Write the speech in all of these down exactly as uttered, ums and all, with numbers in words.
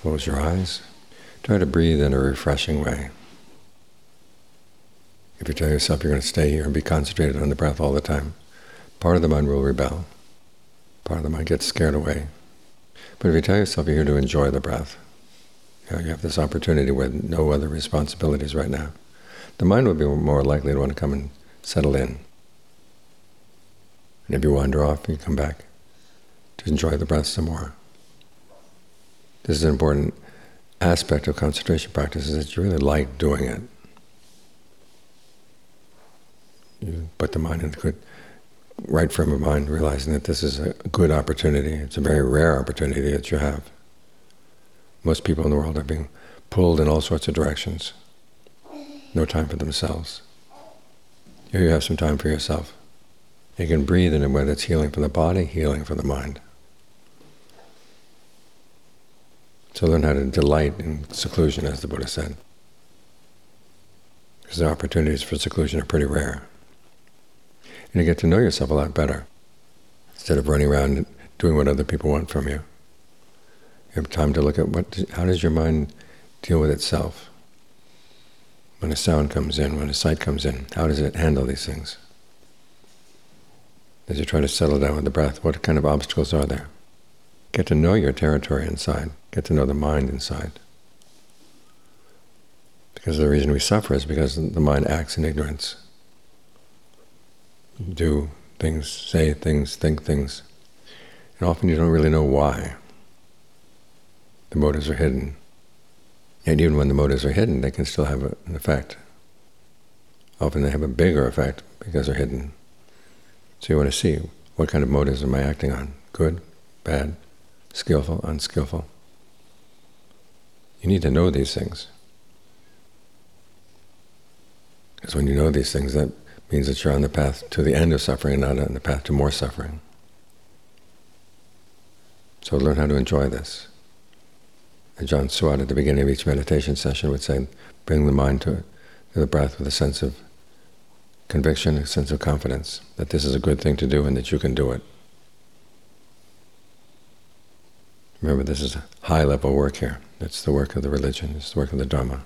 close your eyes. Try to breathe in a refreshing way. If you tell yourself you're going to stay here and be concentrated on the breath all the time, part of the mind will rebel. Part of the mind gets scared away. But if you tell yourself you're here to enjoy the breath, you know, you have this opportunity with no other responsibilities right now, the mind will be more likely to want to come and settle in. And if you wander off, you come back to enjoy the breath some more. This is an important aspect of concentration practice, is that you really like doing it. You put the mind in a good, right frame of mind, realizing that this is a good opportunity. It's a very rare opportunity that you have. Most people in the world are being pulled in all sorts of directions. No time for themselves. Here you have some time for yourself. You can breathe in a way that's healing for the body, healing for the mind. So learn how to delight in seclusion, as the Buddha said. Because the opportunities for seclusion are pretty rare. And you get to know yourself a lot better, instead of running around and doing what other people want from you. You have time to look at what, how does your mind deal with itself? When a sound comes in, when a sight comes in, how does it handle these things? As you try to settle down with the breath, what kind of obstacles are there? Get to know your territory inside. Get to know the mind inside. Because the reason we suffer is because the mind acts in ignorance. Do things, say things, think things, and often you don't really know why. The motives are hidden. And even when the motives are hidden, they can still have a, an effect. Often they have a bigger effect because they're hidden. So you want to see, what kind of motives am I acting on? Good, bad, skillful, unskillful? You need to know these things. Because when you know these things, that means that you're on the path to the end of suffering and not on the path to more suffering. So learn how to enjoy this. And Ajaan Suwat at the beginning of each meditation session would say, bring the mind to, to the breath with a sense of conviction, a sense of confidence that this is a good thing to do and that you can do it. Remember, this is high-level work here. It's the work of the religion. It's the work of the Dharma.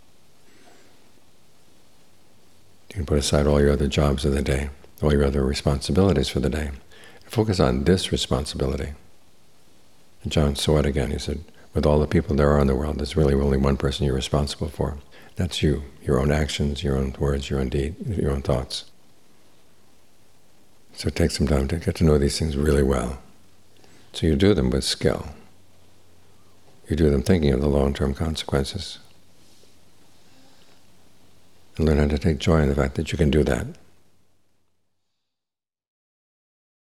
You can put aside all your other jobs of the day, all your other responsibilities for the day, and focus on this responsibility. And Ajaan Suwat again, he said, with all the people there are in the world, there's really only one person you're responsible for. That's you, your own actions, your own words, your own deed, your own thoughts. So take some time to get to know these things really well. So you do them with skill. You do them thinking of the long-term consequences. And learn how to take joy in the fact that you can do that.